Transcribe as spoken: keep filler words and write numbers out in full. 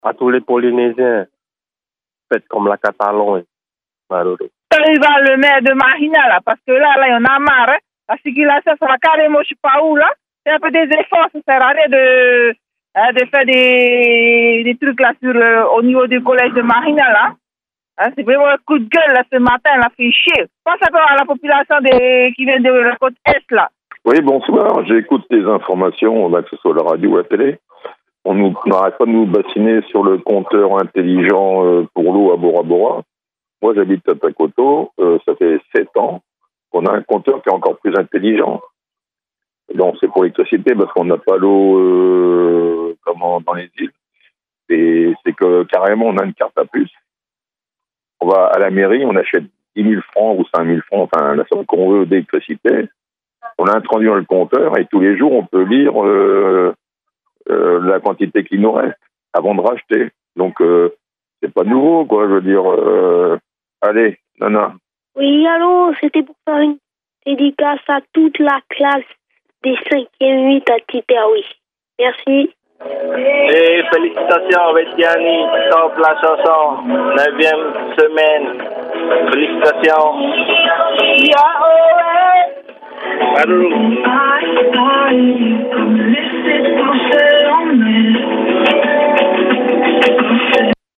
à tous les Polynésiens, faites comme la Catalogne. Maruru. Il va le maire de Marina, là, parce que là, là, il y en a marre. Hein. La circulation sera carrément, je sais pas où, là. C'est un peu des efforts, ça sert à rien de, hein, de faire des, des trucs, là, sur, euh, au niveau du collège de Marina, là. Hein, c'est vraiment un coup de gueule, là, ce matin, là, fait chier. Pense un peu à la population des, qui vient de la côte Est, là. Oui, bonsoir. J'écoute les informations, que ce soit la radio ou la télé. On nous n'arrête pas de nous bassiner sur le compteur intelligent euh, pour l'eau à Bora Bora. Moi, j'habite à Takoto. Euh, ça fait sept ans qu'on a un compteur qui est encore plus intelligent. Donc, c'est pour l'électricité parce qu'on n'a pas l'eau euh, comment, dans les îles. Et c'est que carrément, on a une carte à puce. On va à la mairie, on achète dix mille francs ou cinq mille francs, enfin, la somme qu'on veut d'électricité. On a introduit dans le compteur et tous les jours, on peut lire euh, euh, la quantité qu'il nous reste avant de racheter. Donc, euh, c'est pas nouveau, quoi. Je veux dire, euh, allez, Nana. Oui, allô, c'était pour faire une dédicace à toute la classe des cinquième huit à Titaoui. Merci. Et félicitations avec Diani, top la chanson, neuvième semaine. Félicitations. Yeah, oh,